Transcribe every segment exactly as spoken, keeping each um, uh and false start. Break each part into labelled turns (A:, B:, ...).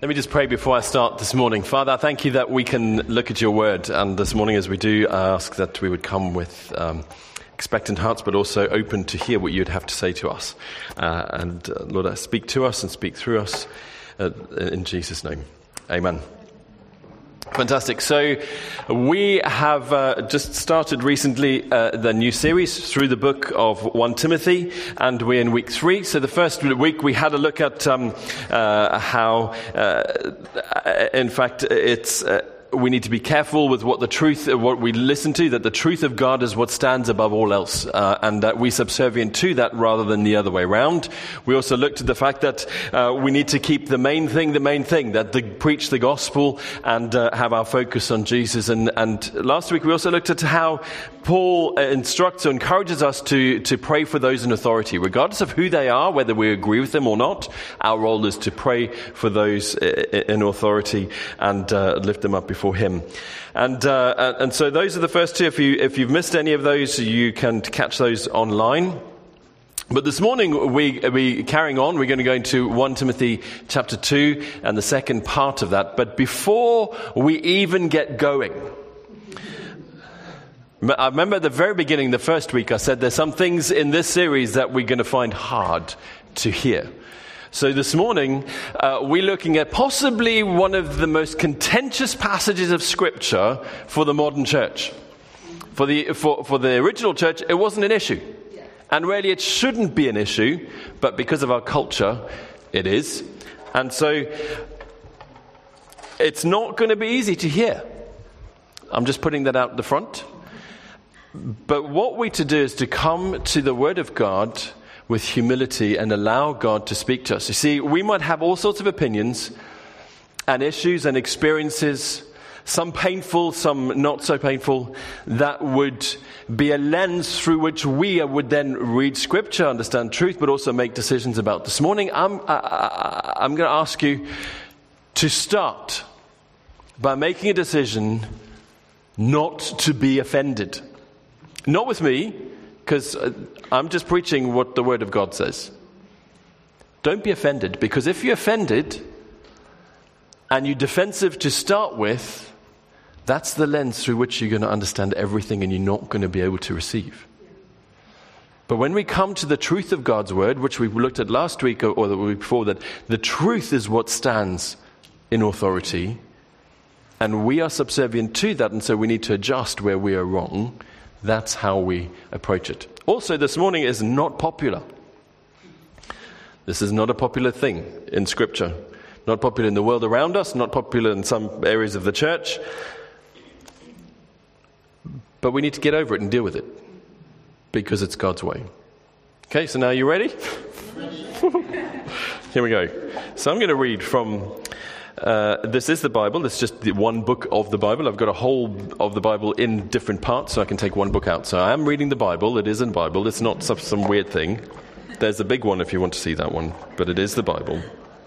A: Let me just pray before I start this morning. Father, I thank you that we can look at your word. And this morning as we do, I ask that we would come with um, expectant hearts, but also open to hear what you'd have to say to us. Uh, and uh, Lord, uh, speak to us and speak through us uh, in Jesus' name. Amen. Fantastic. So we have uh, just started recently uh, the new series through the book of First Timothy, and we're in week three. So the first week we had a look at um, uh, how, uh, in fact, it's... Uh, we need to be careful with what the truth, what we listen to, that the truth of God is what stands above all else, uh, and that we subservient to that rather than the other way around. We also looked at the fact that uh, we need to keep the main thing the main thing, that the, preach the gospel and uh, have our focus on Jesus. And, and last week we also looked at how Paul instructs or encourages us to, to pray for those in authority, regardless of who they are, whether we agree with them or not. Our role is to pray for those in authority and uh, lift them up before him. And uh, and so those are the first two. If you if you've missed any of those, you can catch those online. But this morning we we carrying on. We're going to go into First Timothy chapter two and the second part of that. But before we even get going, I remember at the very beginning, the first week, I said there's some things in this series that we're going to find hard to hear. So this morning, uh, we're looking at possibly one of the most contentious passages of Scripture for the modern church. For the for, for the original church, it wasn't an issue. And really, it shouldn't be an issue, but because of our culture, it is. And so, it's not going to be easy to hear. I'm just putting that out the front. But what we're to do is to come to the Word of God with humility and allow God to speak to us. You see, we might have all sorts of opinions and issues and experiences, some painful, some not so painful, that would be a lens through which we would then read Scripture, understand truth, but also make decisions about. This morning, I'm, I, I, I'm going to ask you to start by making a decision not to be offended. Not with me, because I'm just preaching what the Word of God says. Don't be offended, because if you're offended and you're defensive to start with, that's the lens through which you're going to understand everything and you're not going to be able to receive. But when we come to the truth of God's Word, which we looked at last week or the week before, that the truth is what stands in authority, and we are subservient to that, and so we need to adjust where we are wrong. That's how we approach it. Also, this morning is not popular. This is not a popular thing in Scripture. Not popular in the world around us, not popular in some areas of the church. But we need to get over it and deal with it, because it's God's way. Okay, so now you ready? Here we go. So I'm going to read from... Uh, this is the Bible. It's just the one book of the Bible. I've got a whole of the Bible in different parts, so I can take one book out. So I am reading the Bible. It is in the Bible. It's not some, some weird thing. There's a big one if you want to see that one, but it is the Bible.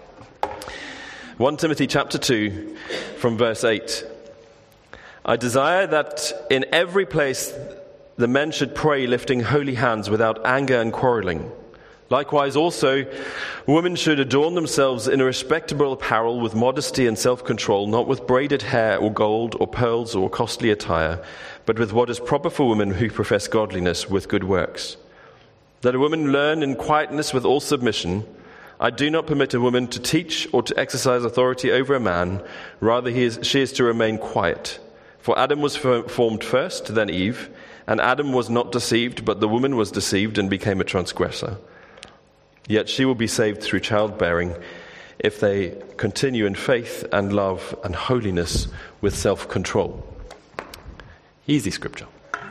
A: First Timothy chapter two, from verse eight. I desire that in every place the men should pray, lifting holy hands without anger and quarreling. Likewise also, women should adorn themselves in a respectable apparel with modesty and self-control, not with braided hair or gold or pearls or costly attire, but with what is proper for women who profess godliness with good works. Let a woman learn in quietness with all submission. I do not permit a woman to teach or to exercise authority over a man. Rather, he is, she is to remain quiet. For Adam was formed first, then Eve, and Adam was not deceived, but the woman was deceived and became a transgressor. Yet she will be saved through childbearing if they continue in faith and love and holiness with self-control. Easy Scripture.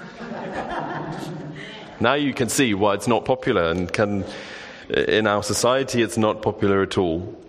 A: Now you can see why it's not popular, and can in our society it's not popular at all.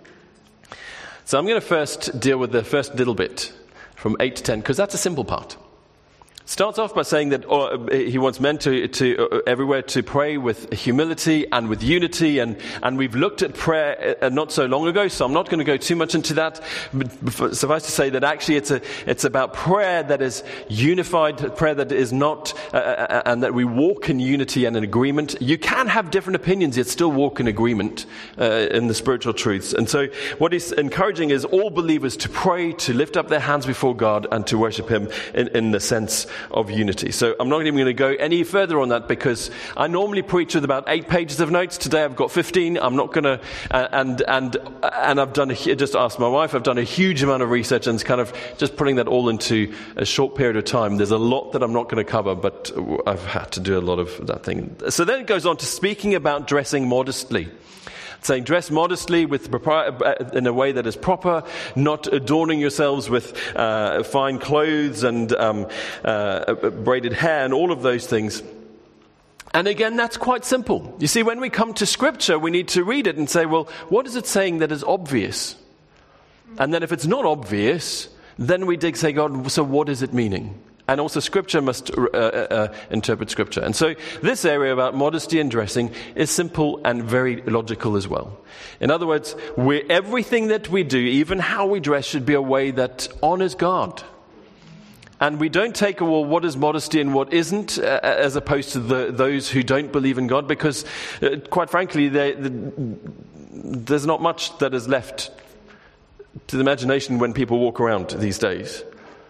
A: So I'm going to first deal with the first little bit from eight to ten, because that's a simple part. Starts off by saying that uh, he wants men to, to uh, everywhere to pray with humility and with unity, and, and we've looked at prayer uh, not so long ago, so I'm not going to go too much into that. But suffice to say that actually it's a it's about prayer that is unified, prayer that is not, uh, uh, and that we walk in unity and in agreement. You can have different opinions, yet still walk in agreement uh, in the spiritual truths. And so what he's encouraging is all believers to pray, to lift up their hands before God, and to worship Him in, in the sense of unity. So I'm not even going to go any further on that, because I normally preach with about eight pages of notes. Today I've got fifteen. I'm not going to, uh, and and and I've done a, just asked my wife. I've done a huge amount of research, and it's kind of just putting that all into a short period of time. There's a lot that I'm not going to cover, but I've had to do a lot of that thing. So then it goes on to speaking about dressing modestly. Saying dress modestly with in a way that is proper, not adorning yourselves with uh, fine clothes and um, uh, braided hair and all of those things. And again, that's quite simple. You see, when we come to Scripture, we need to read it and say, well, what is it saying that is obvious? And then if it's not obvious, then we dig, say, God, so what is it meaning? And also Scripture must uh, uh, interpret Scripture. And so this area about modesty and dressing is simple and very logical as well. In other words, we everything that we do, even how we dress, should be a way that honors God. And we don't take, well, what is modesty and what isn't, uh, as opposed to the, those who don't believe in God, because uh, quite frankly, they, the, there's not much that is left to the imagination when people walk around these days.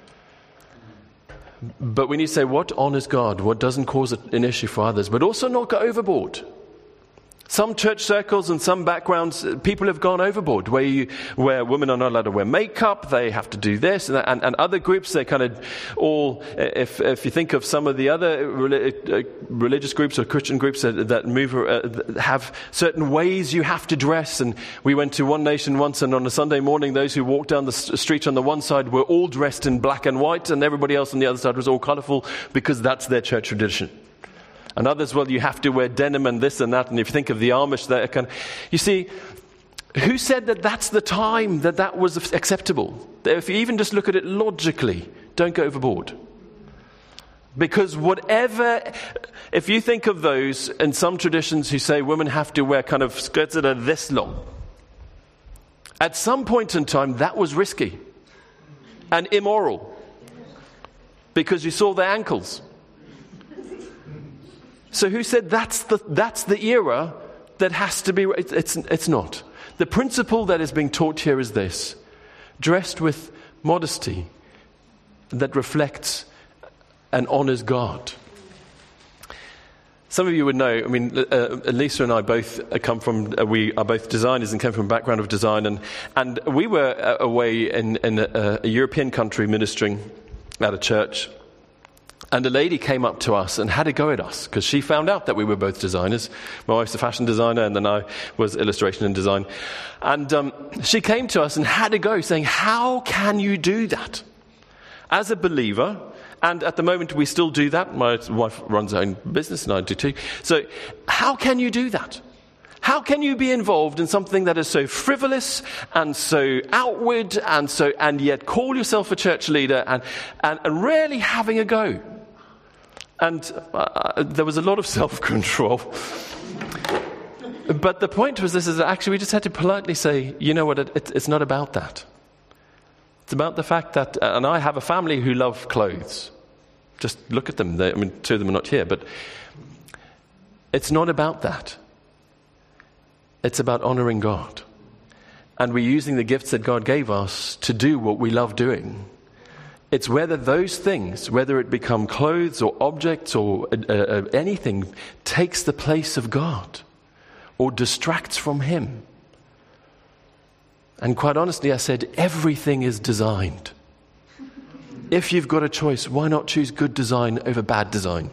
A: But we need to say what honors God, what doesn't cause an issue for others, but also not go overboard. Some church circles and some backgrounds, people have gone overboard, where you, where women are not allowed to wear makeup, they have to do this, and, and, and other groups, they kind of all, if if you think of some of the other religious groups or Christian groups that, that move, uh, have certain ways you have to dress. And we went to One Nation once, and on a Sunday morning, those who walked down the street on the one side were all dressed in black and white, and everybody else on the other side was all colourful, because that's their church tradition. And others, well, you have to wear denim and this and that. And if you think of the Amish, they can. You see, who said that that's the time that that was acceptable? If you even just look at it logically, don't go overboard. Because whatever, if you think of those in some traditions who say women have to wear kind of skirts that are this long, at some point in time that was risky and immoral, because you saw their ankles. So who said that's the that's the era that has to be? It's, it's it's not. The principle that is being taught here is this: dressed with modesty that reflects and honors God. Some of you would know, I mean, uh, Lisa and I both come from, uh, we are both designers and came from a background of design, and, and we were uh, away in, in a, a European country ministering at a church. And a lady came up to us and had a go at us, because she found out that we were both designers. My wife's a fashion designer, and then I was illustration and design. And um, she came to us and had a go, saying, how can you do that? As a believer, and at the moment we still do that. My wife runs her own business, and I do too. So how can you do that? How can you be involved in something that is so frivolous and so outward and so, and yet call yourself a church leader and, and, and really having a go? And uh, there was a lot of self-control. But the point was this, is that actually we just had to politely say, you know what, it, it, it's not about that. It's about the fact that, uh, and I have a family who love clothes. Just look at them. They, I mean, two of them are not here, but it's not about that. It's about honoring God. And we're using the gifts that God gave us to do what we love doing. It's whether those things, whether it become clothes or objects or uh, uh, anything, takes the place of God or distracts from Him. And quite honestly, I said, everything is designed. If you've got a choice, why not choose good design over bad design?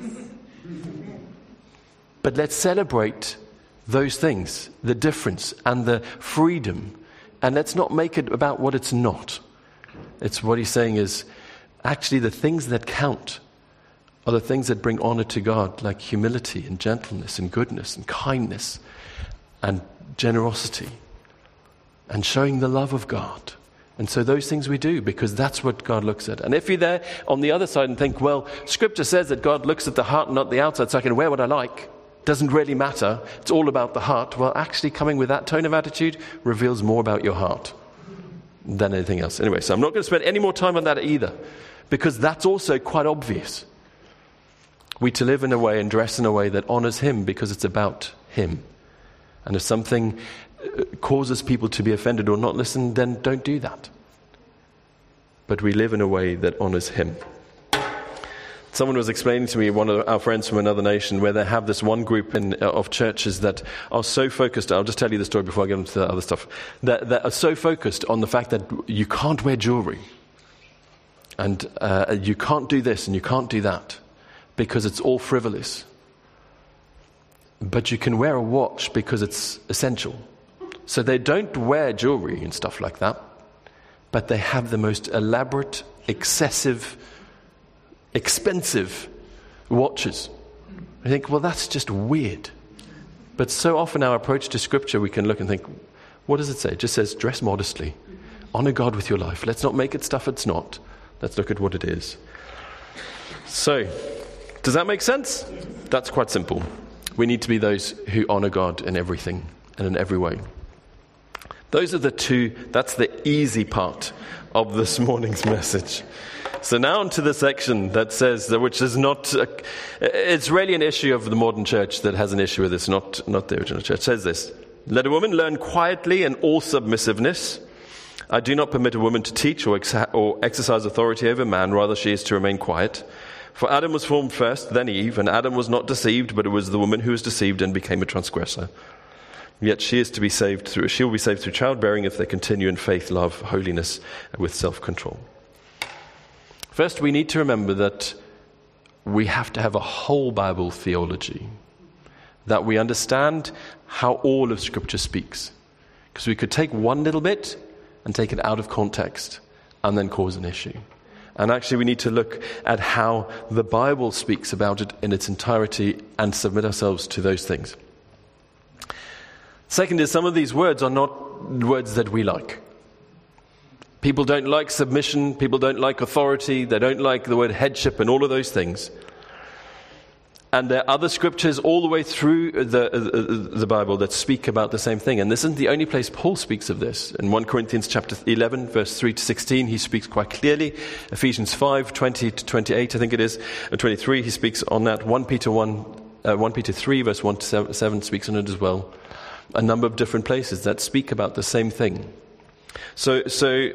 A: But let's celebrate those things, the difference and the freedom. And let's not make it about what it's not. It's what he's saying is, actually the things that count are the things that bring honor to God, like humility and gentleness and goodness and kindness and generosity and showing the love of God And so those things we do because that's what God looks at. And if you're there on the other side and think, well, Scripture says that God looks at the heart and not the outside, so I can wear what I like. Doesn't really matter. It's all about the heart. Well, actually coming with that tone of attitude reveals more about your heart than anything else. Anyway, so I'm not going to spend any more time on that either, because that's also quite obvious. We to live in a way and dress in a way that honors Him because it's about Him. And if something causes people to be offended or not listen, then don't do that. But we live in a way that honors Him. Someone was explaining to me, one of our friends from another nation, where they have this one group in, uh, of churches that are so focused, I'll just tell you the story before I get into the other stuff, that, that are so focused on the fact that you can't wear jewelry, and uh, you can't do this and you can't do that, because it's all frivolous. But you can wear a watch because it's essential. So they don't wear jewelry and stuff like that, but they have the most elaborate, excessive, expensive watches. I think, well, that's just weird. But so often our approach to Scripture, we can look and think, what does it say? It just says, dress modestly. Honor God with your life. Let's not make it stuff it's not. Let's look at what it is. So, does that make sense? That's quite simple. We need to be those who honor God in everything and in every way. Those are the two, that's the easy part of this morning's message. So now onto the section that says, which is not, a, it's really an issue of the modern church that has an issue with this, not, not the original church. It says this, let a woman learn quietly in all submissiveness. I do not permit a woman to teach or, ex- or exercise authority over man, rather she is to remain quiet. For Adam was formed first, then Eve, and Adam was not deceived, but it was the woman who was deceived and became a transgressor. Yet she is to be saved through, she will be saved through childbearing if they continue in faith, love, holiness, and with self-control. First, we need to remember that we have to have a whole Bible theology, that we understand how all of Scripture speaks. Because we could take one little bit and take it out of context and then cause an issue. And actually we need to look at how the Bible speaks about it in its entirety and submit ourselves to those things. Second is, some of these words are not words that we like. People don't like submission, people don't like authority, they don't like the word headship and all of those things. And there are other scriptures all the way through the, uh, the Bible that speak about the same thing. And this isn't the only place Paul speaks of this. In First Corinthians chapter eleven, verse three to sixteen, he speaks quite clearly. Ephesians five, twenty to twenty-eight, I think it is, and twenty-three, he speaks on that. First Peter one, uh, First Peter three, verse one to seven speaks on it as well. A number of different places that speak about the same thing. So, so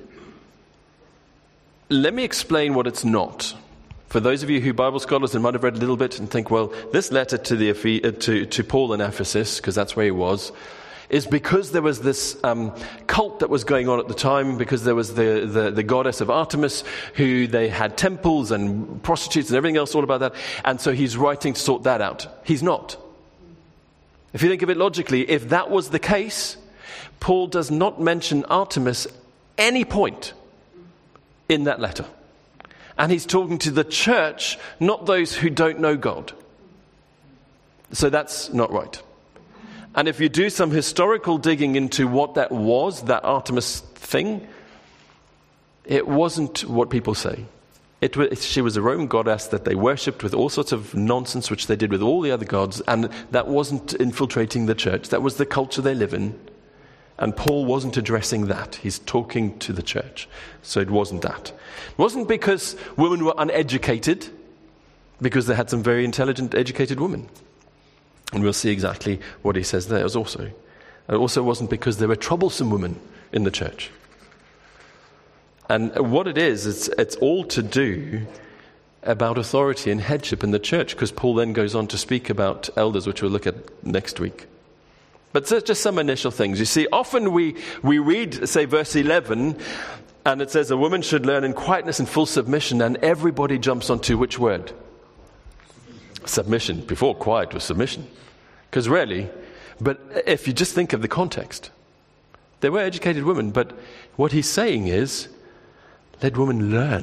A: let me explain what it's not. For those of you who are Bible scholars and might have read a little bit and think, well, this letter to the to, to Paul in Ephesus, because that's where he was, is because there was this um, cult that was going on at the time, because there was the, the, the goddess of Artemis, who they had temples and prostitutes and everything else all about that, and so he's writing to sort that out. He's not. If you think of it logically, if that was the case, Paul does not mention Artemis any point in that letter. And he's talking to the church, not those who don't know God. So that's not right. And if you do some historical digging into what that was, that Artemis thing, it wasn't what people say. It was, she was a Roman goddess that they worshipped with all sorts of nonsense, which they did with all the other gods, and that wasn't infiltrating the church. That was the culture they live in. And Paul wasn't addressing that. He's talking to the church. So it wasn't that. It wasn't because women were uneducated, because they had some very intelligent, educated women. And we'll see exactly what he says there also. It also wasn't because there were troublesome women in the church. And what it is, it's, it's all to do about authority and headship in the church, because Paul then goes on to speak about elders, which we'll look at next week. But just some initial things. You see, often we, we read, say, verse eleven, and it says a woman should learn in quietness and full submission, and everybody jumps onto which word? Submission. Before quiet was submission. Because really, but if you just think of the context, they were educated women, but what he's saying is, let women learn.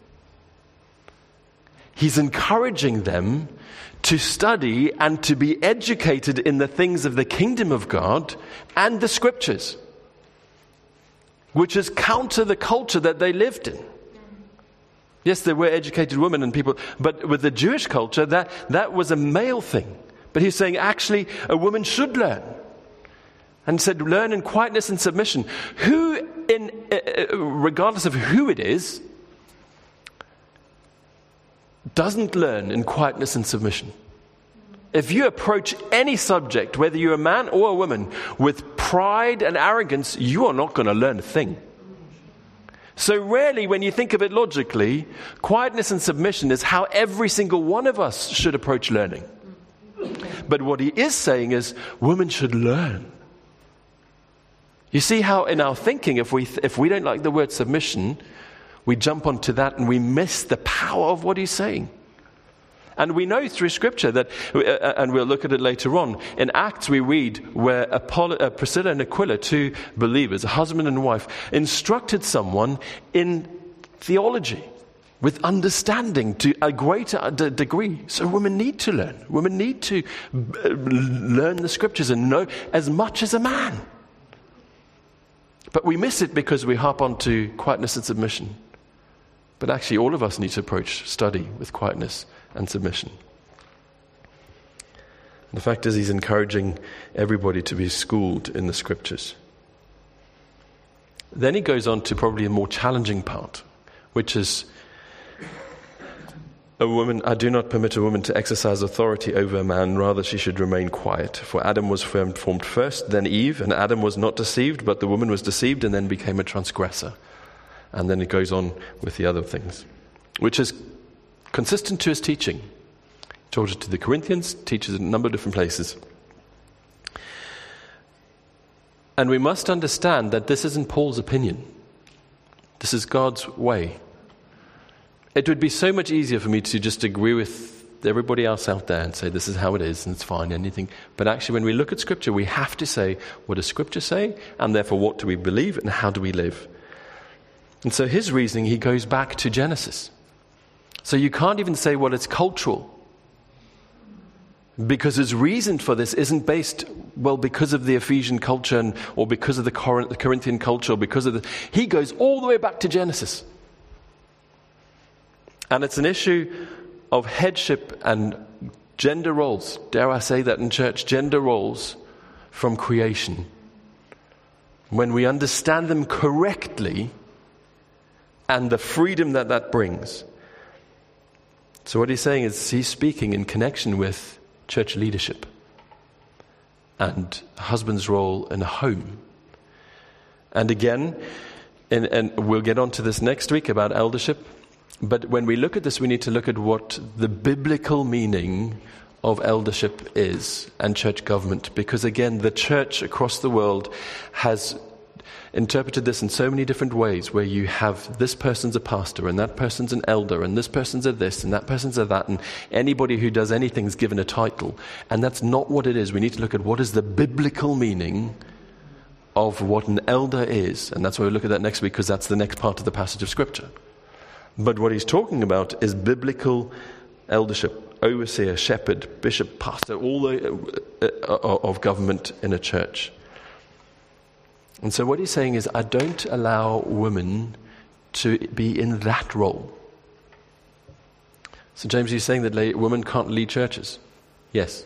A: He's encouraging them to study and to be educated in the things of the kingdom of God and the scriptures. which is counter the culture that they lived in. Yes, there were educated women and people, but with the Jewish culture, that, that was a male thing. But he's saying, actually, a woman should learn. And said, learn in quietness and submission. Who, in uh, regardless of who it is, doesn't learn in quietness and submission? If you approach any subject, whether you're a man or a woman, with pride and arrogance, you are not going to learn a thing. So rarely, when you think of it logically, quietness and submission is how every single one of us should approach learning. But what he is saying is, women should learn. You see how in our thinking, if we if we don't like the word submission, we jump onto that and we miss the power of what he's saying. And we know through Scripture that, uh, and we'll look at it later on, in Acts we read where Apollo, uh, Priscilla and Aquila, two believers, a husband and wife, instructed someone in theology with understanding to a greater d- degree. So women need to learn. Women need to b- learn the Scriptures and know as much as a man. But we miss it because we harp on to quietness and submission. But actually all of us need to approach study with quietness and submission. And the fact is, he's encouraging everybody to be schooled in the Scriptures. Then he goes on to probably a more challenging part, which is, a woman, I do not permit a woman to exercise authority over a man, rather she should remain quiet. For Adam was formed first, then Eve, and Adam was not deceived, but the woman was deceived and then became a transgressor. And then it goes on with the other things, which is consistent to his teaching. He taught it to the Corinthians, teaches it in a number of different places. And we must understand that this isn't Paul's opinion. This is God's way. It would be so much easier for me to just agree with everybody else out there and say this is how it is and it's fine, anything. But actually when we look at Scripture, we have to say, what does Scripture say? And therefore what do we believe and how do we live? And so his reasoning, he goes back to Genesis. So you can't even say, well, it's cultural. Because his reason for this isn't based, well, because of the Ephesian culture and, or because of the Corinthian culture or because of the... He goes all the way back to Genesis. And it's an issue of headship and gender roles. Dare I say that in church? Gender roles from creation. When we understand them correctly and the freedom that that brings. So what he's saying is he's speaking in connection with church leadership and a husband's role in a home. And again, and, and we'll get on to this next week about eldership. But when we look at this, we need to look at what the biblical meaning of eldership is and church government. Because again, the church across the world has interpreted this in so many different ways, where you have this person's a pastor and that person's an elder and this person's a this and that person's a that, and anybody who does anything is given a title. And that's not what it is. We need to look at what is the biblical meaning of what an elder is. And that's why we look at that next week, because that's the next part of the passage of Scripture. But what he's talking about is biblical eldership, overseer, shepherd, bishop, pastor, all the uh, uh, of government in a church. And so what he's saying is, I don't allow women to be in that role. So James, are you saying that women can't lead churches? Yes.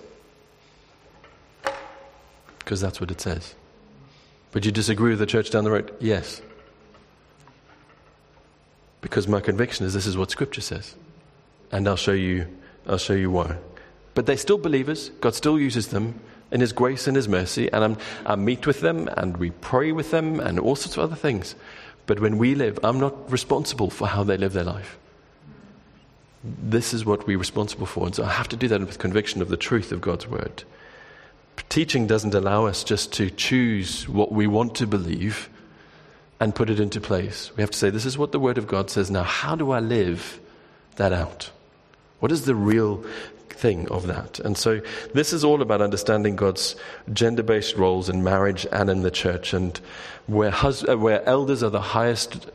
A: Because that's what it says. But you disagree with the church down the road? Yes. Because my conviction is this is what Scripture says. And I'll show you I'll show you why. But they're still believers. God still uses them in His grace and His mercy. And I'm, I meet with them and we pray with them and all sorts of other things. But when we live, I'm not responsible for how they live their life. This is what we're responsible for. And so I have to do that with conviction of the truth of God's Word. Teaching doesn't allow us just to choose what we want to believe and put it into place. We have to say, this is what the Word of God says. Now, how do I live that out? What is the real thing of that? And so this is all about understanding God's gender-based roles in marriage and in the church, and where, hus- where elders are the highest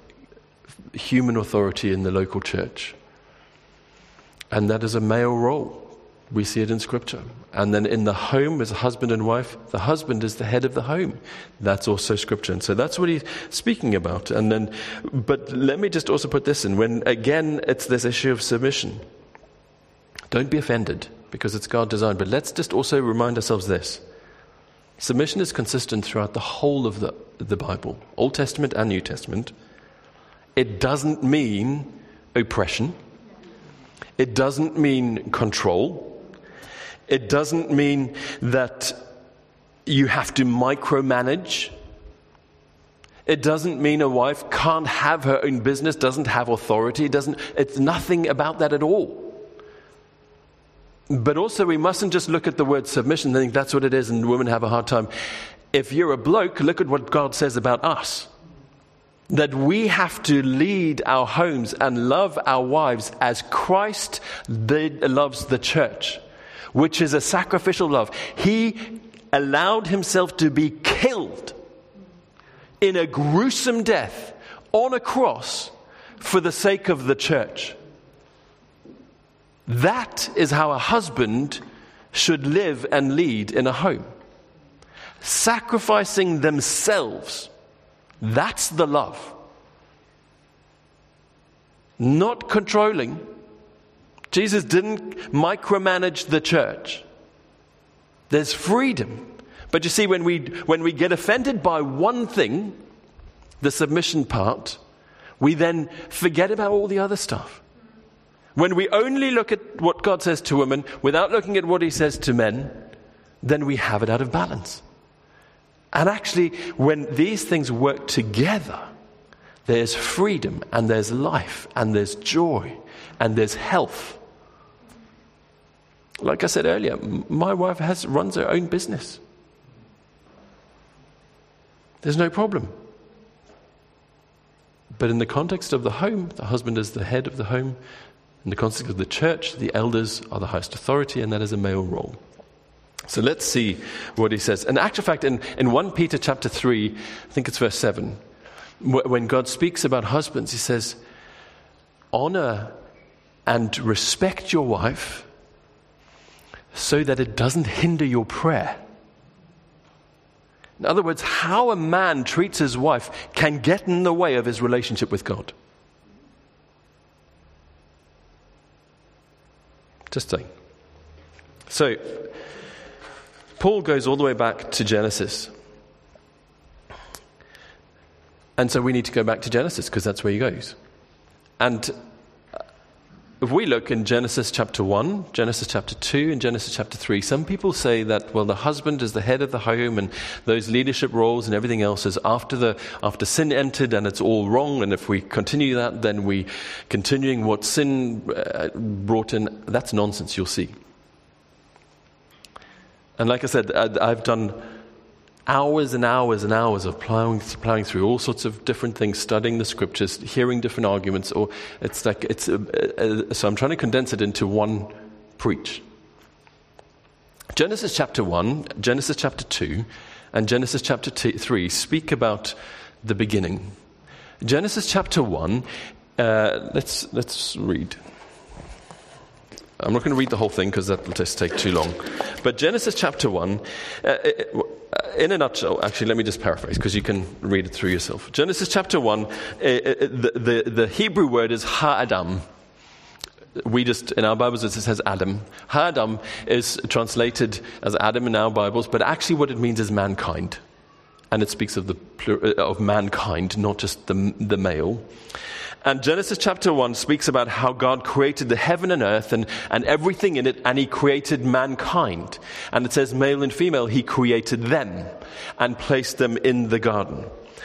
A: human authority in the local church. And that is a male role. We see it in Scripture. And then in the home as a husband and wife, the husband is the head of the home. That's also Scripture. And so that's what he's speaking about. And then, but let me just also put this in. When, again, it's this issue of submission. Don't be offended, because it's God designed. But let's just also remind ourselves this. Submission is consistent throughout the whole of the, the Bible, Old Testament and New Testament. It doesn't mean oppression. It doesn't mean control. It doesn't mean that you have to micromanage. It doesn't mean a wife can't have her own business, doesn't have authority. It doesn't, it's nothing about that at all. But also we mustn't just look at the word submission and think that's what it is and women have a hard time. If you're a bloke, look at what God says about us. That we have to lead our homes and love our wives as Christ did, loves the church, which is a sacrificial love. He allowed himself to be killed in a gruesome death on a cross for the sake of the church. That is how a husband should live and lead in a home. Sacrificing themselves. That's the love. Not controlling. Jesus didn't micromanage the church. There's freedom. But you see, when we when we get offended by one thing, the submission part, we then forget about all the other stuff. When we only look at what God says to women without looking at what he says to men, then we have it out of balance. And actually, when these things work together, there's freedom and there's life and there's joy and there's health. Like I said earlier, my wife has runs her own business. There's no problem. But in the context of the home, the husband is the head of the home. In the context of the church, the elders are the highest authority, and that is a male role. So let's see what he says. In actual fact, in, in First Peter chapter three, I think it's verse seven, when God speaks about husbands, he says, honor and respect your wife so that it doesn't hinder your prayer. In other words, how a man treats his wife can get in the way of his relationship with God. Just saying. So, Paul goes all the way back to Genesis. And so we need to go back to Genesis because that's where he goes. And if we look in Genesis chapter one, Genesis chapter two, and Genesis chapter three, some people say that, well, the husband is the head of the home and those leadership roles and everything else is after the after sin entered and it's all wrong. And if we continue that, then we continuing what sin uh, brought in. That's nonsense, you'll see. And like I said, I've done hours and hours and hours of plowing, plowing through all sorts of different things, studying the scriptures, hearing different arguments. Or it's like it's a, a, so I'm trying to condense it into one preach. Genesis chapter one, Genesis chapter two, and Genesis chapter two, three speak about the beginning. Genesis chapter one. Uh, let's let's read. I'm not going to read the whole thing because that will just take too long. But Genesis chapter one, uh, in a nutshell, actually, let me just paraphrase because you can read it through yourself. Genesis chapter one, uh, the, the, the Hebrew word is ha-adam. We just, in our Bibles, it says Adam. Ha-adam is translated as Adam in our Bibles, but actually what it means is mankind. And it speaks of the of mankind, not just the, the male. And Genesis chapter one speaks about how God created the heaven and earth and, and everything in it, and he created mankind. And it says male and female, he created them and placed them in the garden.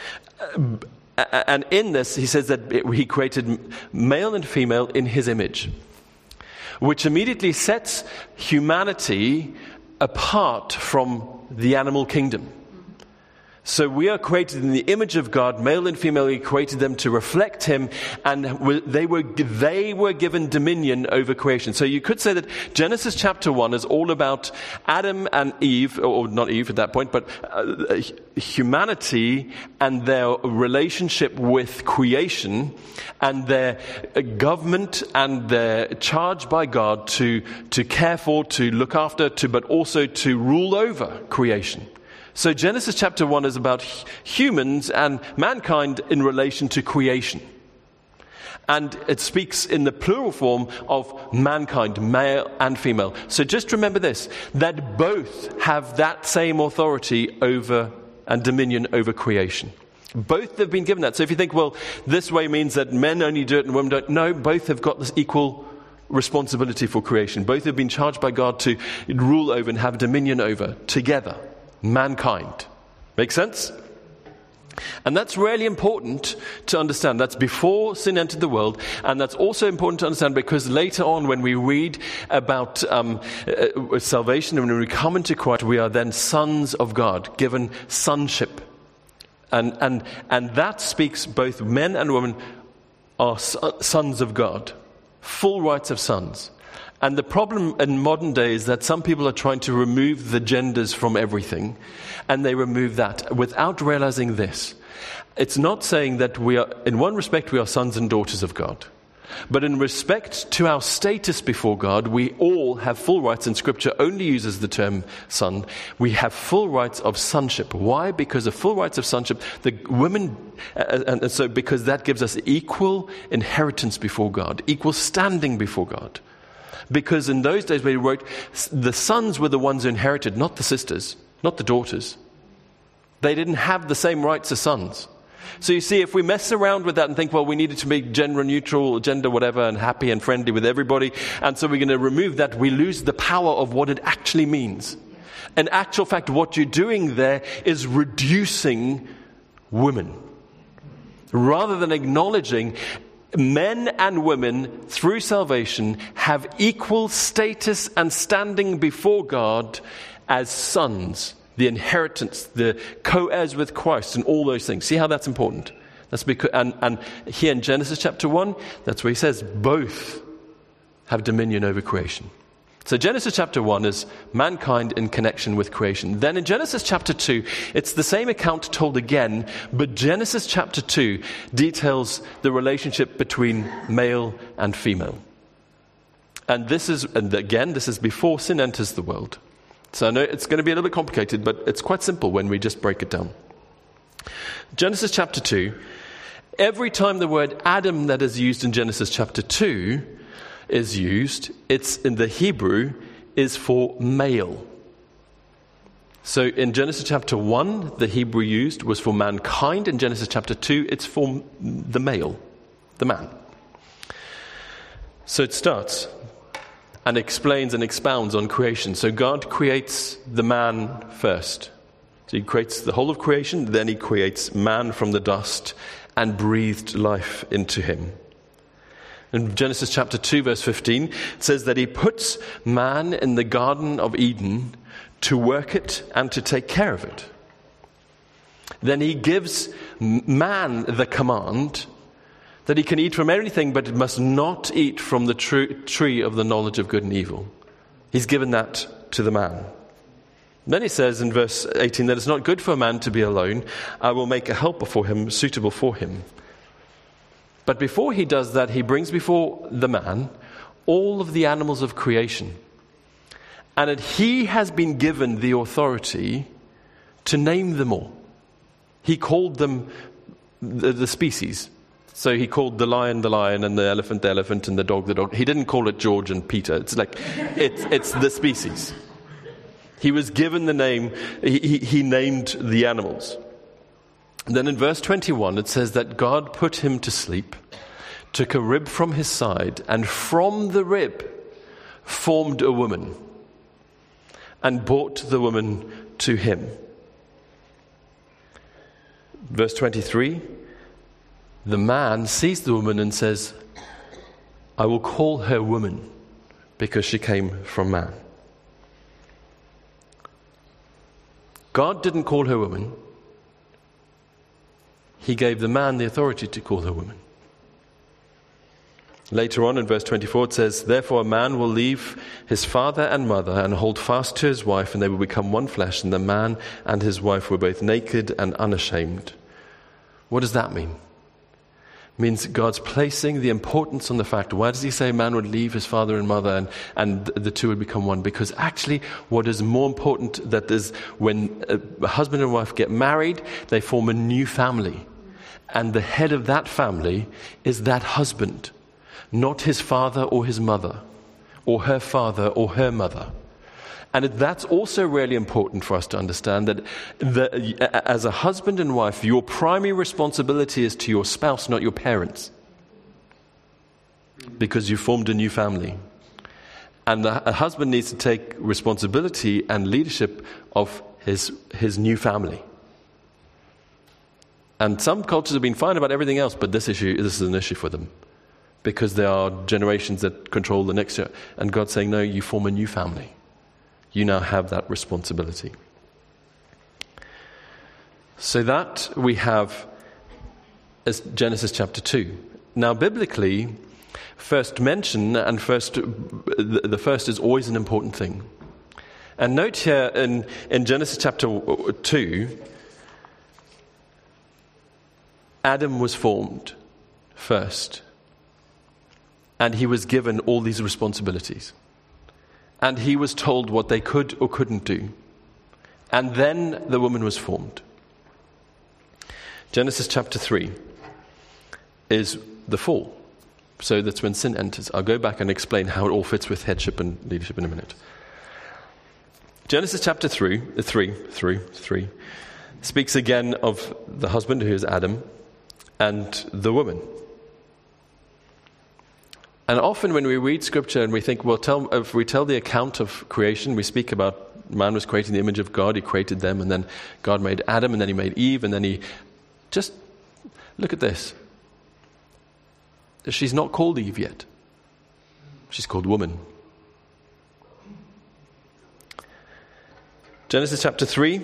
A: And in this, he says that he created male and female in his image, which immediately sets humanity apart from the animal kingdom. So we are created in the image of God, male and female. He created them to reflect Him, and they were they were given dominion over creation. So you could say that Genesis chapter one is all about Adam and Eve, or not Eve at that point, but uh, humanity and their relationship with creation, and their government and their charge by God to to care for, to look after, to but also to rule over creation. So Genesis chapter one is about humans and mankind in relation to creation. And it speaks in the plural form of mankind, male and female. So just remember this, that both have that same authority over and dominion over creation. Both have been given that. So if you think, well, this way means that men only do it and women don't. No, both have got this equal responsibility for creation. Both have been charged by God to rule over and have dominion over together. Mankind. Make sense? And that's really important to understand. That's before sin entered the world, and that's also important to understand because later on when we read about um, uh, salvation and when we come into Christ, we are then sons of God, given sonship. And, and, and that speaks both men and women are sons of God, full rights of sons. And the problem in modern day is that some people are trying to remove the genders from everything, and they remove that without realizing this. It's not saying that we are, in one respect, we are sons and daughters of God. But in respect to our status before God, we all have full rights, and Scripture only uses the term son. We have full rights of sonship. Why? Because of full rights of sonship, the women, uh, and so because that gives us equal inheritance before God, equal standing before God. Because in those days, we wrote, the sons were the ones who inherited, not the sisters, not the daughters. They didn't have the same rights as sons. So you see, if we mess around with that and think, well, we needed to be gender neutral, gender whatever, and happy and friendly with everybody, and so we're going to remove that, we lose the power of what it actually means. In actual fact, what you're doing there is reducing women, rather than acknowledging men and women, through salvation, have equal status and standing before God as sons, the inheritance, the co-heirs with Christ, and all those things. See how that's important? That's because, and, and here in Genesis chapter one, that's where he says both have dominion over creation. So Genesis chapter one is mankind in connection with creation. Then in Genesis chapter two, it's the same account told again, but Genesis chapter two details the relationship between male and female. And this is, and again, this is before sin enters the world. So I know it's going to be a little bit complicated, but it's quite simple when we just break it down. Genesis chapter two, every time the word Adam that is used in Genesis chapter two is used, it's in the Hebrew, is for male. So in Genesis chapter one, the Hebrew used was for mankind. In Genesis chapter two, it's for the male, the man. So it starts and explains and expounds on creation. So God creates the man first. So he creates the whole of creation, then he creates man from the dust and breathed life into him. In Genesis chapter two, verse fifteen, it says that he puts man in the Garden of Eden to work it and to take care of it. Then he gives man the command that he can eat from anything, but must not eat from the tr- tree of the knowledge of good and evil. He's given that to the man. Then he says in verse eighteen that it's not good for a man to be alone. I will make a helper for him, suitable for him. But before he does that, he brings before the man all of the animals of creation. And that he has been given the authority to name them all. He called them the, the species. So he called the lion the lion and the elephant the elephant and the dog the dog. He didn't call it George and Peter. It's like, it's, it's the species. He was given the name, he, he, he named the animals. Then in verse twenty-one, it says that God put him to sleep, took a rib from his side, and from the rib formed a woman, and brought the woman to him. Verse twenty-three, the man sees the woman and says, I will call her woman, because she came from man. God didn't call her woman. he gave the man the authority to call her woman. Later on in verse twenty-four it says, therefore a man will leave his father and mother and hold fast to his wife, and they will become one flesh, and the man and his wife were both naked and unashamed. What does that mean? It means God's placing the importance on the fact. Why does he say man would leave his father and mother and, and the two would become one? Because actually what is more important that is when a husband and wife get married, they form a new family. And the head of that family is that husband. Not his father or his mother, or her father or her mother. And that's also really important for us to understand, that the, as a husband and wife, your primary responsibility is to your spouse, not your parents. Because you formed a new family. And the, a husband needs to take responsibility and leadership of his, his new family. And some cultures have been fine about everything else, but this issue, this is an issue for them. Because there are generations that control the next year. And God's saying, no, you form a new family. You now have that responsibility. So that we have as Genesis chapter two. Now biblically, first mention and first, the first is always an important thing. And note here in, in Genesis chapter two, Adam was formed first. And he was given all these responsibilities. And he was told what they could or couldn't do. And then the woman was formed. Genesis chapter three is the fall. So that's when sin enters. I'll go back and explain how it all fits with headship and leadership in a minute. Genesis chapter three, three, three, three speaks again of the husband, who is Adam, and the woman. And often when we read scripture and we think, well, tell, if we tell the account of creation, we speak about man was created in the image of God, he created them, and then God made Adam, and then he made Eve, and then he... Just look at this. She's not called Eve yet. She's called woman. Genesis chapter three,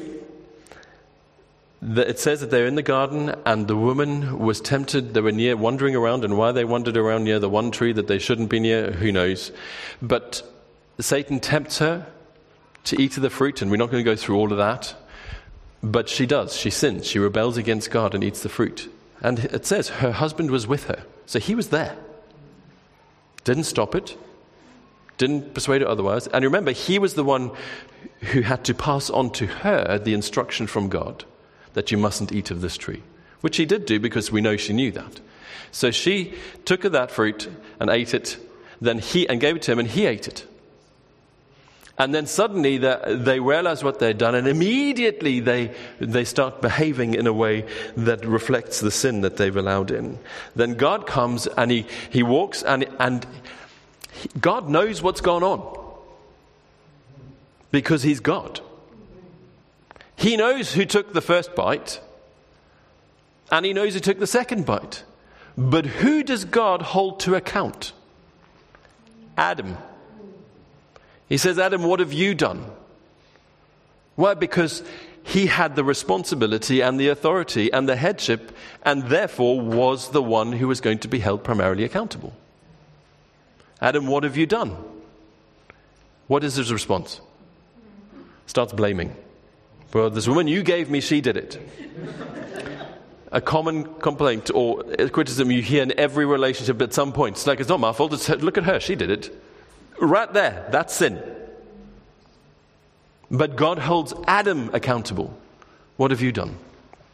A: it says that they're in the garden and the woman was tempted. They were near, wandering around, and why they wandered around near the one tree that they shouldn't be near, who knows. But Satan tempts her to eat of the fruit, and we're not going to go through all of that. But she does. She sins. She rebels against God and eats the fruit. And it says her husband was with her. So he was there. Didn't stop it. Didn't persuade her otherwise. And remember, he was the one who had to pass on to her the instruction from God that you mustn't eat of this tree, which she did do because we know she knew that. So she took of that fruit and ate it, then he and gave it to him, and he ate it. And then suddenly the, they realize what they'd done, and immediately they they start behaving in a way that reflects the sin that they've allowed in. Then God comes and he, he walks and, and he, God knows what's gone on because he's God. He knows who took the first bite, and he knows who took the second bite. But who does God hold to account? Adam. He says, Adam, what have you done? Why? Because he had the responsibility and the authority and the headship, and therefore was the one who was going to be held primarily accountable. Adam, what have you done? What is his response? Starts blaming. Well, this woman you gave me, she did it. A common complaint or criticism you hear in every relationship at some point. It's like, it's not my fault, it's, look at her, she did it. Right there, that's sin. But God holds Adam accountable. What have you done?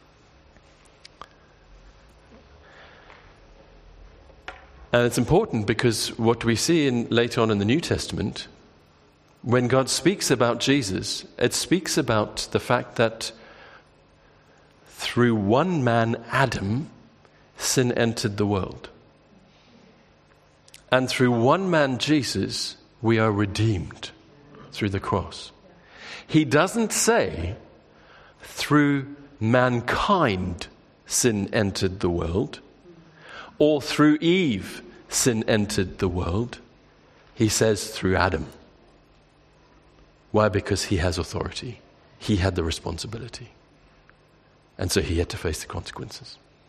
A: And it's important because what we see in later on in the New Testament, when God speaks about Jesus, it speaks about the fact that through one man, Adam, sin entered the world. And through one man, Jesus, we are redeemed through the cross. He doesn't say, through mankind, sin entered the world, or through Eve, sin entered the world. He says, through Adam. Why? Because he has authority. He had the responsibility. And so he had to face the consequences.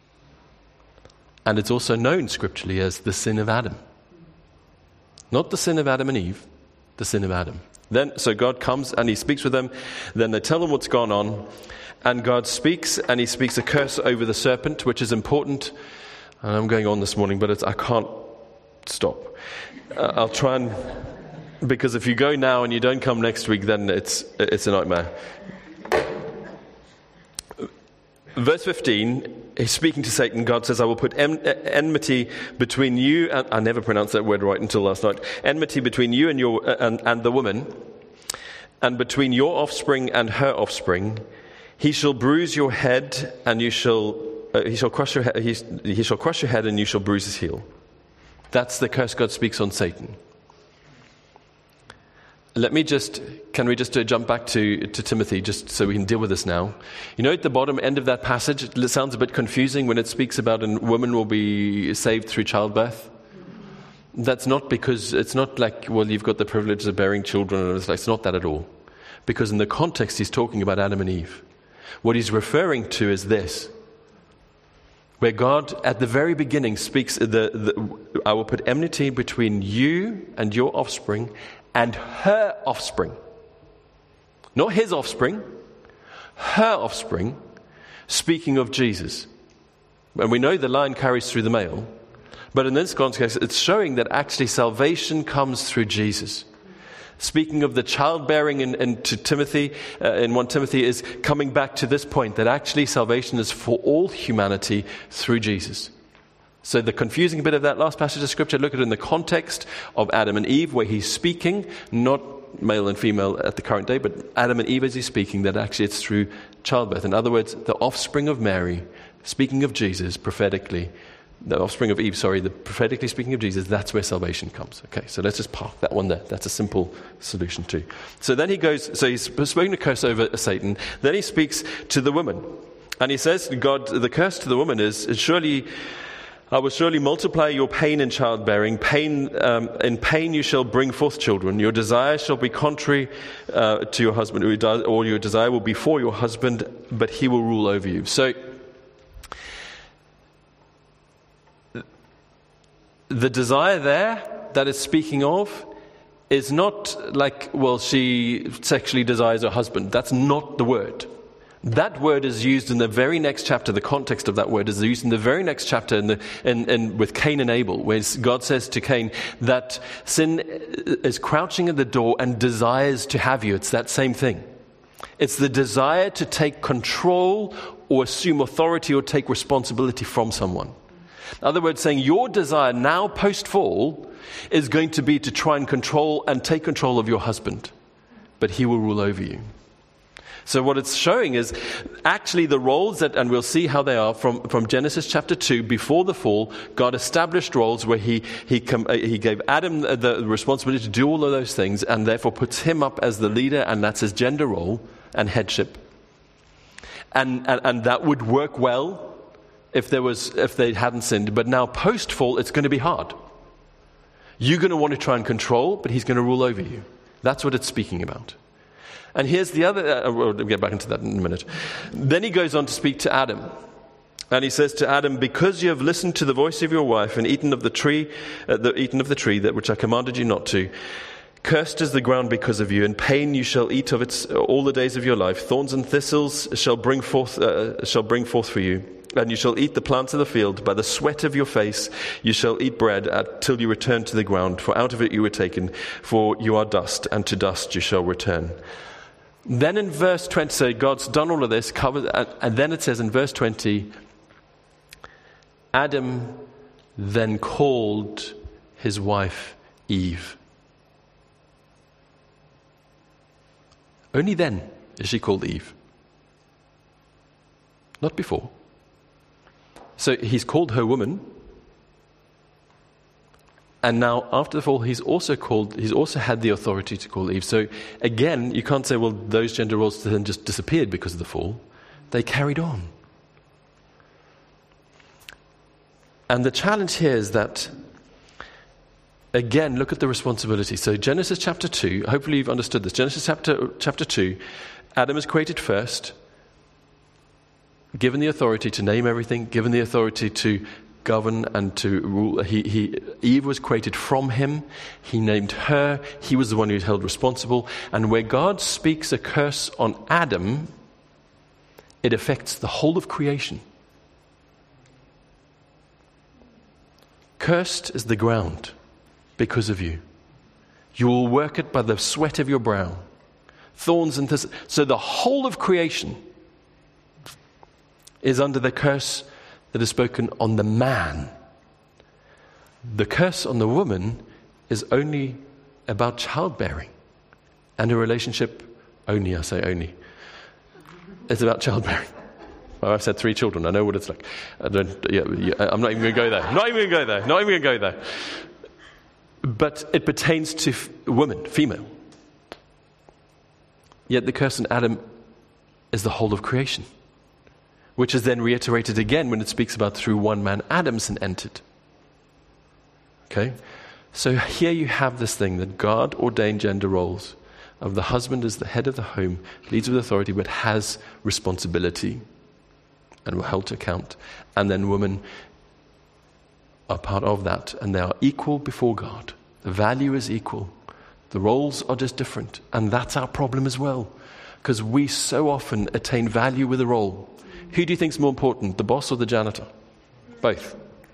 A: And it's also known scripturally as the sin of Adam. Not the sin of Adam and Eve, the sin of Adam. Then, so God comes and he speaks with them. Then they tell them what's gone on. And God speaks, and he speaks a curse over the serpent, which is important. And I'm going on this morning, but it's, I can't stop. Uh, I'll try and, because if you go now and you don't come next week, then it's it's a nightmare. Verse fifteen, he's speaking to Satan. God says, I will put en- enmity between you, and I never pronounced that word right until last night, enmity between you and your uh, and, and the woman, and between your offspring and her offspring. He shall bruise your head, and you shall uh, he shall crush your head. He, he shall crush your head, and you shall bruise his heel. That's the curse God speaks on Satan. Let me just, can we just uh, jump back to, to Timothy, just so we can deal with this now? You know, at the bottom end of that passage, it sounds a bit confusing when it speaks about a woman will be saved through childbirth. That's not because, it's not like, well, you've got the privilege of bearing children, and it's, like, it's not that at all. Because in the context, he's talking about Adam and Eve. What he's referring to is this, where God at the very beginning speaks, the, the, I will put enmity between you and your offspring and her offspring. Not his offspring, her offspring, speaking of Jesus. And we know the line carries through the male, but in this context, it's showing that actually salvation comes through Jesus. Speaking of the childbearing in, in to Timothy, uh, in First Timothy, is coming back to this point that actually salvation is for all humanity through Jesus. So the confusing bit of that last passage of Scripture, look at it in the context of Adam and Eve, where he's speaking, not male and female at the current day, but Adam and Eve as he's speaking, that actually it's through childbirth. In other words, the offspring of Mary, speaking of Jesus prophetically, the offspring of Eve, sorry, the prophetically speaking of Jesus, that's where salvation comes. Okay, so let's just park that one there. That's a simple solution too. So then he goes, so he's spoken a curse over Satan. Then he speaks to the woman. And he says, God, the curse to the woman is, surely, I will surely multiply your pain in childbearing. Pain, um, in pain you shall bring forth children. Your desire shall be contrary uh, to your husband, or your desire will be for your husband, but he will rule over you. So, the desire there that it's speaking of is not like, well, she sexually desires her husband. That's not the word. That word is used in the very next chapter. The context of that word is used in the very next chapter in the, in, in, with Cain and Abel, where God says to Cain that sin is crouching at the door and desires to have you. It's that same thing. It's the desire to take control or assume authority or take responsibility from someone. In other words, saying your desire now post-fall is going to be to try and control and take control of your husband, but he will rule over you. So what it's showing is actually the roles that, and we'll see how they are from, from Genesis chapter two, before the fall, God established roles where he he, com, he gave Adam the responsibility to do all of those things, and therefore puts him up as the leader, and that's his gender role and headship. And, and, and that would work well if there was, if they hadn't sinned. But now post-fall, it's going to be hard. You're going to want to try and control, but he's going to rule over you. That's what it's speaking about. And here's the other, uh, we'll get back into that in a minute. Then he goes on to speak to Adam. And he says to Adam, because you have listened to the voice of your wife and eaten of the tree, uh, the, eaten of the tree that which I commanded you not to, cursed is the ground because of you, and pain you shall eat of it all the days of your life. Thorns and thistles shall bring forth, uh, shall bring forth for you. And you shall eat the plants of the field. By the sweat of your face you shall eat bread till you return to the ground. For out of it you were taken. For you are dust, and to dust you shall return. Then in verse twenty, so God's done all of this, covered, and then it says in verse twenty, Adam then called his wife Eve. Only then is she called Eve. Not before. So he's called her woman, and now after the fall, he's also called. He's also had the authority to call Eve. So again, you can't say, well, those gender roles then just disappeared because of the fall. They carried on. And the challenge here is that, again, look at the responsibility. So Genesis chapter two. Hopefully, you've understood this. Genesis chapter chapter two. Adam is created first. Given the authority to name everything, given the authority to govern and to rule. He, he, Eve was created from him. He named her. He was the one who was held responsible. And where God speaks a curse on Adam, it affects the whole of creation. Cursed is the ground because of you. You will work it by the sweat of your brow. Thorns and thistles. So the whole of creation is under the curse that is spoken on the man. The curse on the woman is only about childbearing and a relationship only, I say only. It's about childbearing. Well, I've said three children. I know what it's like. I don't, yeah, yeah, I'm not even going to go there. Not even going to go there. Not even going to go there. But it pertains to f- women, female. Yet the curse on Adam is the whole of creation, which is then reiterated again when it speaks about through one man Adam sin entered. Okay? So here you have this thing that God ordained gender roles of the husband as the head of the home, leads with authority, but has responsibility and will held to account. And then women are part of that, and they are equal before God. The value is equal. The roles are just different. And that's our problem as well, because we so often attain value with a role. Who do you think is more important, the boss or the janitor? Both.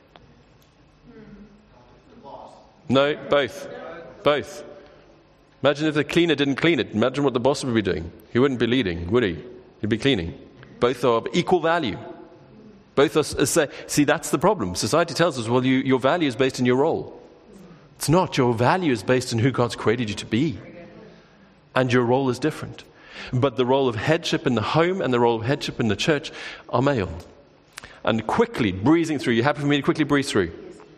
A: No, both. Both. Imagine if the cleaner didn't clean it. Imagine what the boss would be doing. He wouldn't be leading, would he? He'd be cleaning. Both are of equal value. Both are, say, see, that's the problem. Society tells us, well, you, your value is based on your role. It's not. Your value is based on who God's created you to be. And your role is different. But the role of headship in the home and the role of headship in the church are male. And quickly, breezing through. You happy for me to quickly breeze through?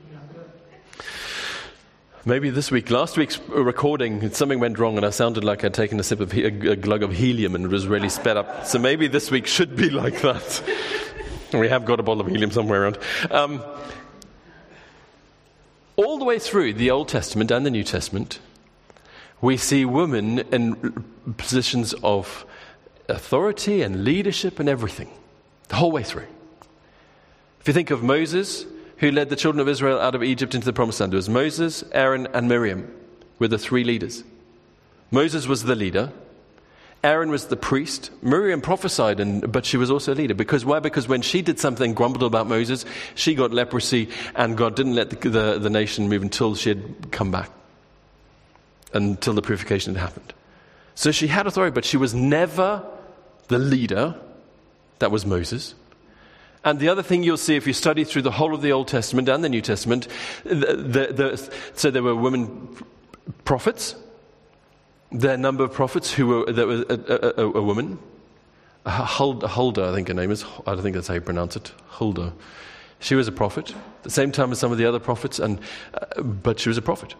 A: Maybe this week, last week's recording, something went wrong and I sounded like I'd taken a sip of he- a glug of helium and it was really sped up. So maybe this week should be like that. We have got a bottle of helium somewhere around. Um, all the way through the Old Testament and the New Testament, we see women in positions of authority and leadership and everything. The whole way through. If you think of Moses, who led the children of Israel out of Egypt into the promised land. It was Moses, Aaron, and Miriam were the three leaders. Moses was the leader. Aaron was the priest. Miriam prophesied, and, but she was also a leader. Because why? Because when she did something, grumbled about Moses, she got leprosy, and God didn't let the, the, the nation move until she had come back, until the purification had happened. So she had authority, but she was never the leader. That was Moses. And the other thing you'll see if you study through the whole of the Old Testament and the New Testament, the, the, the, so there were women prophets. There are a number of prophets who were, there was a, a, a, a woman, Huldah, I think her name is, I don't think that's how you pronounce it, Huldah. She was a prophet, at the same time as some of the other prophets, and uh, but she was a prophet.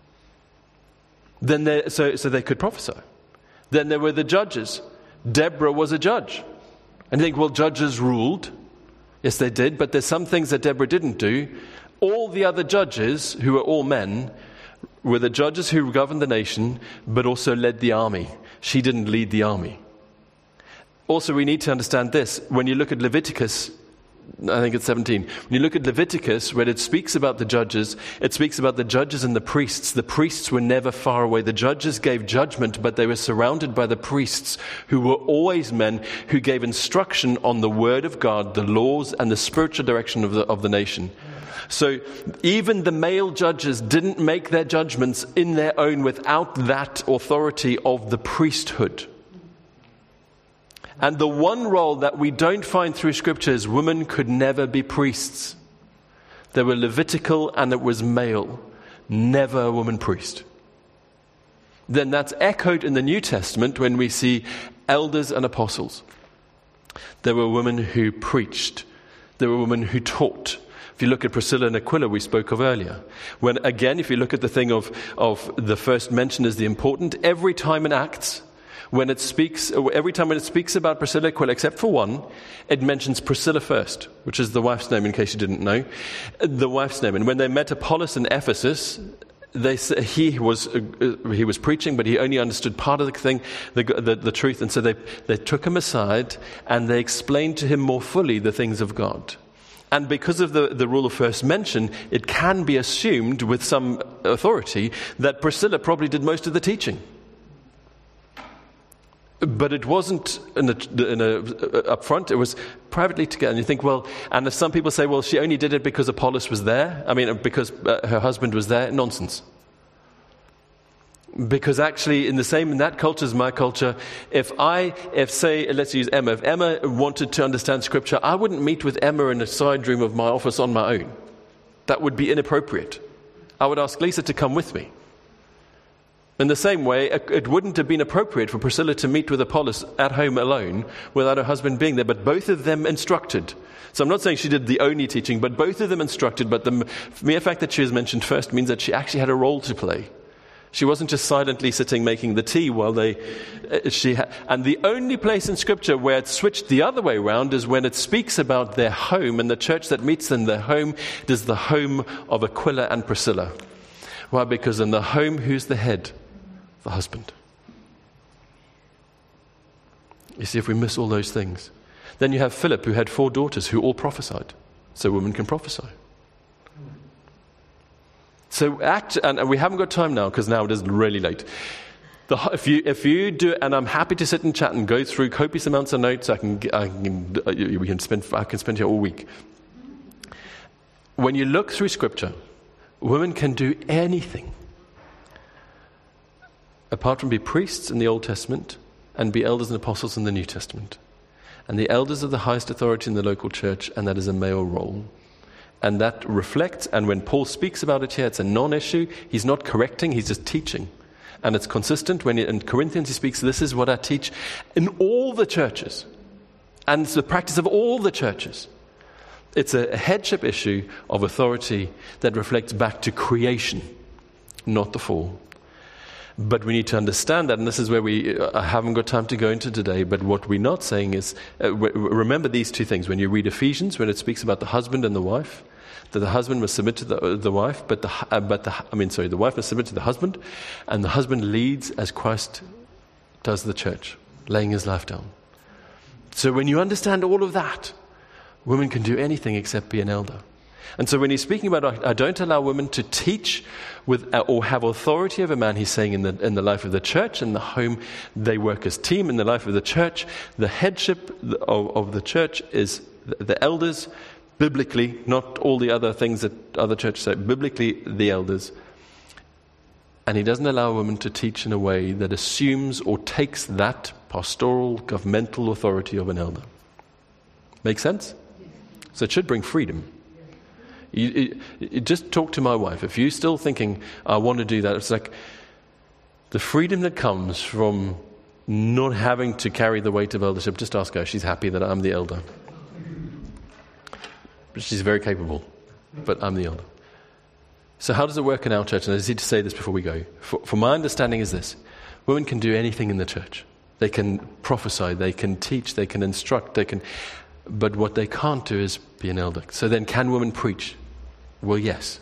A: Then there, so, so they could prophesy. Then there were the judges. Deborah was a judge. And you think, well, judges ruled. Yes, they did, but there's some things that Deborah didn't do. All the other judges, who were all men, were the judges who governed the nation, but also led the army. She didn't lead the army. Also, we need to understand this. When you look at Leviticus, I think it's seventeen. When you look at Leviticus, when it speaks about the judges, it speaks about the judges and the priests. The priests were never far away. The judges gave judgment, but they were surrounded by the priests, who were always men who gave instruction on the word of God, the laws, and the spiritual direction of the, of the nation. So even the male judges didn't make their judgments in their own without that authority of the priesthood. And the one role that we don't find through Scripture is women could never be priests. They were Levitical and it was male, never a woman priest. Then that's echoed in the New Testament when we see elders and apostles. There were women who preached. There were women who taught. If you look at Priscilla and Aquila, we spoke of earlier. When again, if you look at the thing of, of the first mention as the important, every time in Acts, when it speaks, every time when it speaks about Priscilla and Aquila, except for one, it mentions Priscilla first, which is the wife's name, in case you didn't know. The wife's name. And when they met Apollos in Ephesus, they he was uh, he was preaching, but he only understood part of the thing, the, the, the truth. And so they, they took him aside and they explained to him more fully the things of God. And because of the, the rule of first mention, it can be assumed with some authority that Priscilla probably did most of the teaching. But it wasn't in a, in a, up front, it was privately together. And you think, well, and if some people say, well, she only did it because Apollos was there, I mean, because uh, her husband was there, nonsense. Because actually, in the same, in that culture as my culture, if I, if say, let's use Emma, if Emma wanted to understand Scripture, I wouldn't meet with Emma in a side room of my office on my own. That would be inappropriate. I would ask Lisa to come with me. In the same way, it wouldn't have been appropriate for Priscilla to meet with Apollos at home alone without her husband being there, but both of them instructed. So I'm not saying she did the only teaching, but both of them instructed, but the mere fact that she was mentioned first means that she actually had a role to play. She wasn't just silently sitting making the tea while they, she had, and the only place in Scripture where it's switched the other way around is when it speaks about their home and the church that meets in their home. It is the home of Aquila and Priscilla. Why? Because in the home, who's the head? The husband. You see, if we miss all those things, then you have Philip, who had four daughters who all prophesied. So women can prophesy. So act, and we haven't got time now because now it is really late. The, if you if you do, and I'm happy to sit and chat and go through copious amounts of notes. I can I can we can spend I can spend here all week. When you look through Scripture, women can do anything apart from be priests in the Old Testament and be elders and apostles in the New Testament. And the elders are the highest authority in the local church, and that is a male role. And that reflects, and when Paul speaks about it here, it's a non-issue. He's not correcting, he's just teaching. And it's consistent. When he, in Corinthians he speaks, this is what I teach in all the churches. And it's the practice of all the churches. It's a headship issue of authority that reflects back to creation, not the fall. But we need to understand that, and this is where we uh, haven't got time to go into today, but what we're not saying is, uh, w- remember these two things. When you read Ephesians, when it speaks about the husband and the wife, that the husband must submit to the, uh, the wife, but the, uh, but the, I mean, sorry, the wife must submit to the husband, and the husband leads as Christ does the church, laying his life down. So when you understand all of that, women can do anything except be an elder. And so when he's speaking about, I don't allow women to teach with or have authority over man, he's saying in the in the life of the church, in the home, they work as team. In the life of the church, the headship of, of the church is the, the elders, biblically, not all the other things that other churches say, biblically the elders. And he doesn't allow women to teach in a way that assumes or takes that pastoral, governmental authority of an elder. Make sense? So it should bring freedom. You, you, you just talk to my wife. If you're still thinking, I want to do that, it's like the freedom that comes from not having to carry the weight of eldership. Just ask her. She's happy that I'm the elder. She's very capable, but I'm the elder. So how does it work in our church? And I just need to say this before we go. For, for my understanding is this. Women can do anything in the church. They can prophesy, they can teach, they can instruct, they can... But what they can't do is be an elder. So then, can women preach? Well, yes.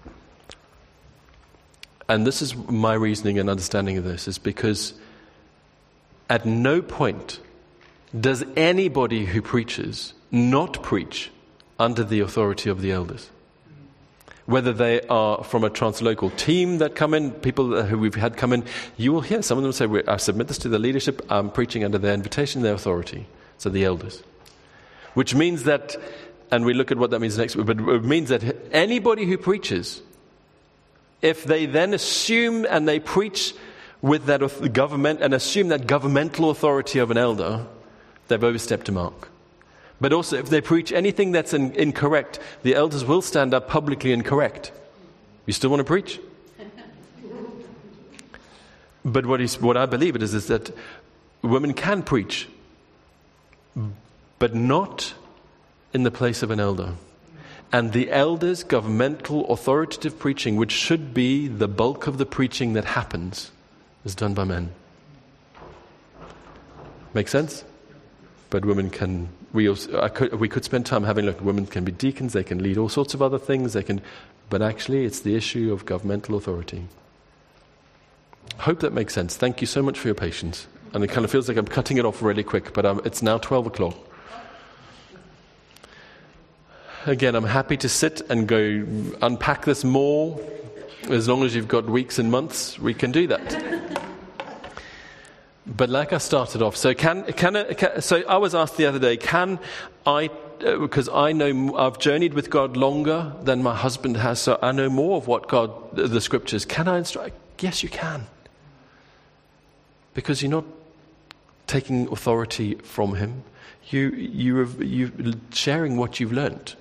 A: And this is my reasoning and understanding of this, is because at no point does anybody who preaches not preach under the authority of the elders. Whether they are from a translocal team that come in, people who we've had come in, you will hear some of them say, I submit this to the leadership, I'm preaching under their invitation, their authority. So the elders. Which means that, and we look at what that means next week, but it means that anybody who preaches, if they then assume and they preach with that government and assume that governmental authority of an elder, they've overstepped a mark. But also, if they preach anything that's in, incorrect, the elders will stand up publicly and correct. You still want to preach? But what, is, what I believe it is, is that women can preach, but not in the place of an elder. And the elders' governmental authoritative preaching, which should be the bulk of the preaching that happens, is done by men. Make sense? But women can, we also, I could, we could spend time having a look. Women can be deacons, they can lead all sorts of other things, they can, but actually it's the issue of governmental authority. Hope that makes sense. Thank you so much for your patience. And it kind of feels like I'm cutting it off really quick, but um, it's now twelve o'clock. again, I'm happy to sit and go unpack this more. As long as you've got weeks and months, we can do that. But like I started off, so can, can, can so I was asked the other day, can I, uh, because I know I've journeyed with God longer than my husband has, so I know more of what God, the scriptures. Can I instruct? Yes, you can. Because you're not taking authority from him. You, you, you're sharing what you've learned.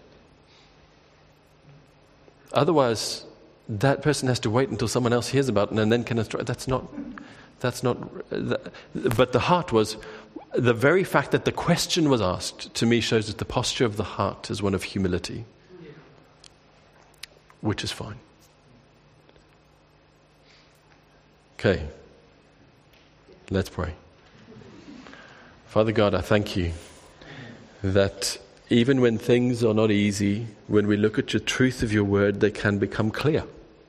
A: Otherwise, that person has to wait until someone else hears about it and then can instruct. That's not... That's not, but the heart was, the very fact that the question was asked to me shows that the posture of the heart is one of humility, which is fine. Okay, let's pray. Father God, I thank you that even when things are not easy, when we look at your truth of your word, they can become clear.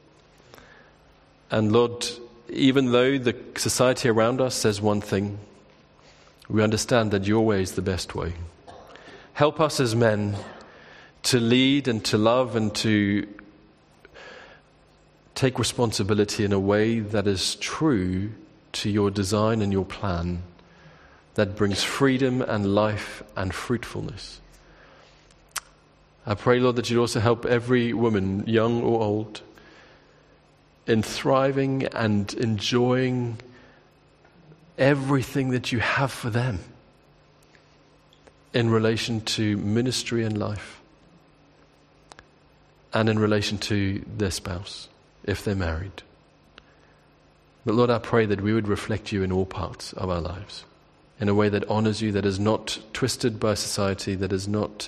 A: And Lord, even though the society around us says one thing, we understand that your way is the best way. Help us as men to lead and to love and to take responsibility in a way that is true to your design and your plan, that brings freedom and life and fruitfulness. I pray, Lord, that you'd also help every woman, young or old, in thriving and enjoying everything that you have for them in relation to ministry and life and in relation to their spouse, if they're married. But Lord, I pray that we would reflect you in all parts of our lives in a way that honors you, that is not twisted by society, that is not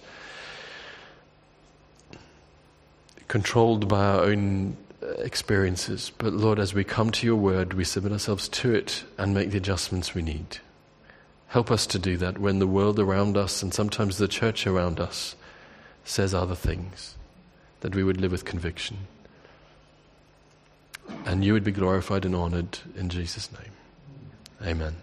A: controlled by our own experiences. But Lord, as we come to your word, we submit ourselves to it and make the adjustments we need. Help us to do that when the world around us and sometimes the church around us says other things, that we would live with conviction. And you would be glorified and honored in Jesus' name. Amen.